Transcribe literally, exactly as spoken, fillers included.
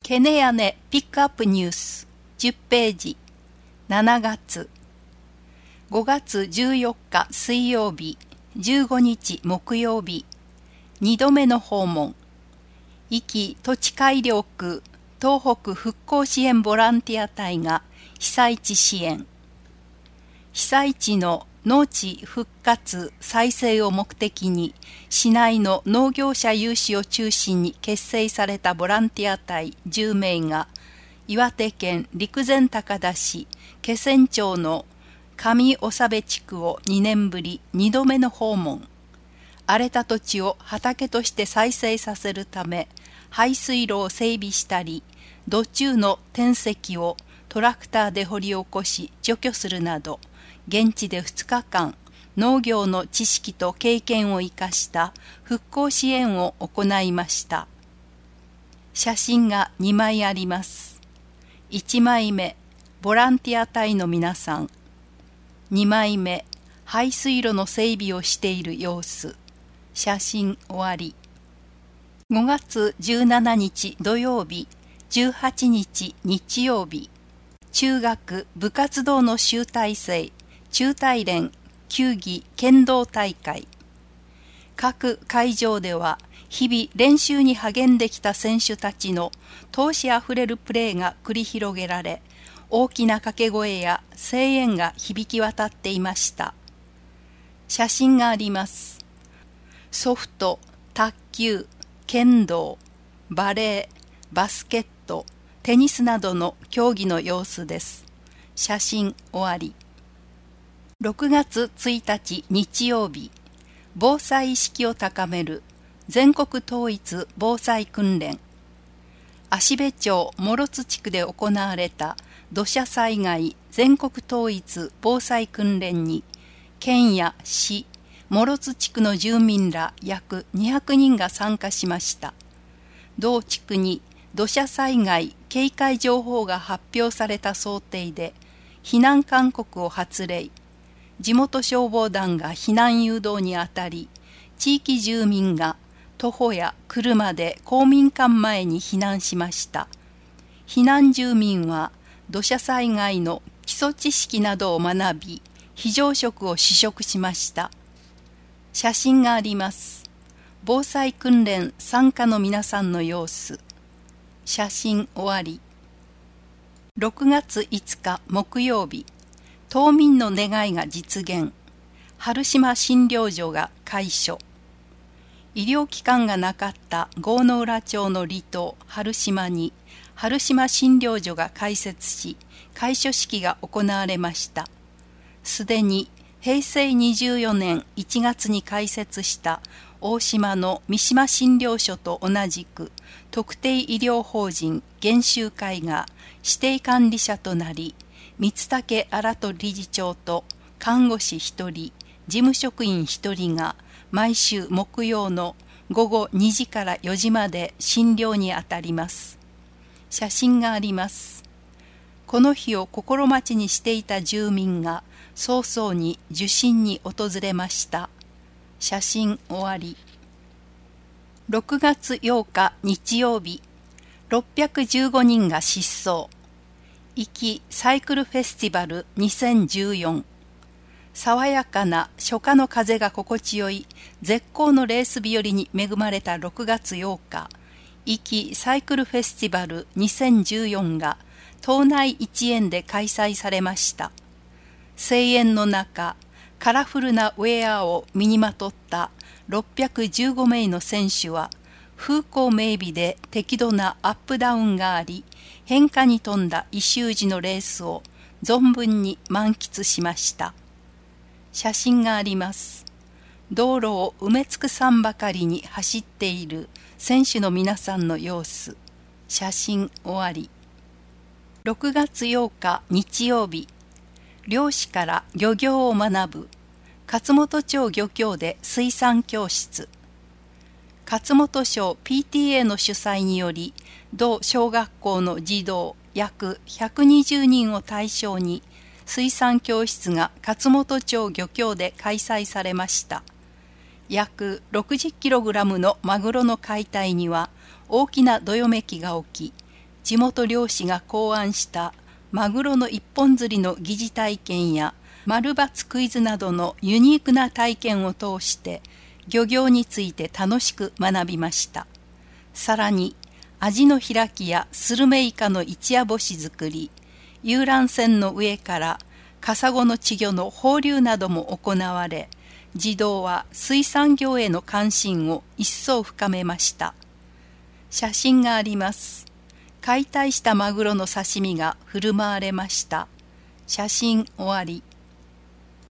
ケネヤネピックアップニュースじゅっページしちがつごがつじゅうよっか水曜日じゅうごにち木曜日にどめの訪問壱岐土地改良区東北復興支援ボランティア隊が被災地支援被災地の農地復活再生を目的に市内の農業者有志を中心に結成されたボランティア隊じゅうめいが岩手県陸前高田市気仙町の上長部地区をにねんぶりにどめの訪問。荒れた土地を畑として再生させるため排水路を整備したり土中の転積をトラクターで掘り起こし除去するなど現地でふつかかん農業の知識と経験を生かした復興支援を行いました。写真がにまいあります。いちまいめ、ボランティア隊の皆さん。にまいめ、排水路の整備をしている様子。写真終わり。ごがつじゅうしちにち土曜日、じゅうはちにち日曜日。中学部活動の集大成、中大連球技剣道大会。各会場では日々練習に励んできた選手たちの闘志あふれるプレーが繰り広げられ、大きな掛け声や声援が響き渡っていました。写真があります。ソフト、卓球、剣道、バレー、バスケット、テニスなどの競技の様子です。写真終わり。ろくがつついたち日曜日、防災意識を高める全国統一防災訓練。芦部町諸津地区で行われた土砂災害全国統一防災訓練に、県や市、諸津地区の住民ら約にひゃくにんが参加しました。同地区に土砂災害警戒情報が発表された想定で、避難勧告を発令。地元消防団が避難誘導にあたり、地域住民が徒歩や車で公民館前に避難しました。避難住民は土砂災害の基礎知識などを学び、非常食を試食しました。写真があります。防災訓練参加の皆さんの様子。写真終わり。ろくがついつか木曜日、島民の願いが実現。春島診療所が開所。医療機関がなかった郷ノ浦町の離島春島に春島診療所が開設し、開所式が行われました。すでにへいせいにじゅうよねんいちがつに開設した大島の三島診療所と同じく特定医療法人研修会が指定管理者となり、三竹新人理事長と看護師ひとり、事務職員ひとりが毎週木曜のごごにじからよじまで診療にあたります。写真があります。この日を心待ちにしていた住民が早々に受診に訪れました。写真終わり。ろくがつようか日曜日、ろっぴゃくじゅうごにんが失踪。壱岐サイクルフェスティバルにせんじゅうよん。爽やかな初夏の風が心地よい絶好のレース日和に恵まれたろくがつようか、壱岐サイクルフェスティバルにせんじゅうよんが島内一円で開催されました。声援の中、カラフルなウェアを身にまとったろっぴゃくじゅうごめいの選手は、風光明媚で適度なアップダウンがあり、変化に富んだ異臭時のレースを存分に満喫しました。写真があります。道路を埋め尽くさんばかりに走っている選手の皆さんの様子。写真終わり。ろくがつようか日曜日、漁師から漁業を学ぶ勝本町漁協で水産教室。勝本町 ピーティーエー の主催により、同小学校の児童約ひゃくにじゅうにんを対象に水産教室が勝本町漁協で開催されました。約 ろくじゅっキログラム のマグロの解体には大きなどよめきが起き、 地元漁師が考案したマグロの一本釣りの疑似体験や丸抜クイズなどのユニークな体験を通して漁業について楽しく学びました。さらに味の開きやスルメイカの一夜干し作り、遊覧船の上からカサゴの稚魚の放流なども行われ、児童は水産業への関心を一層深めました。写真があります。解体したマグロの刺身が振る舞われました。写真終わり。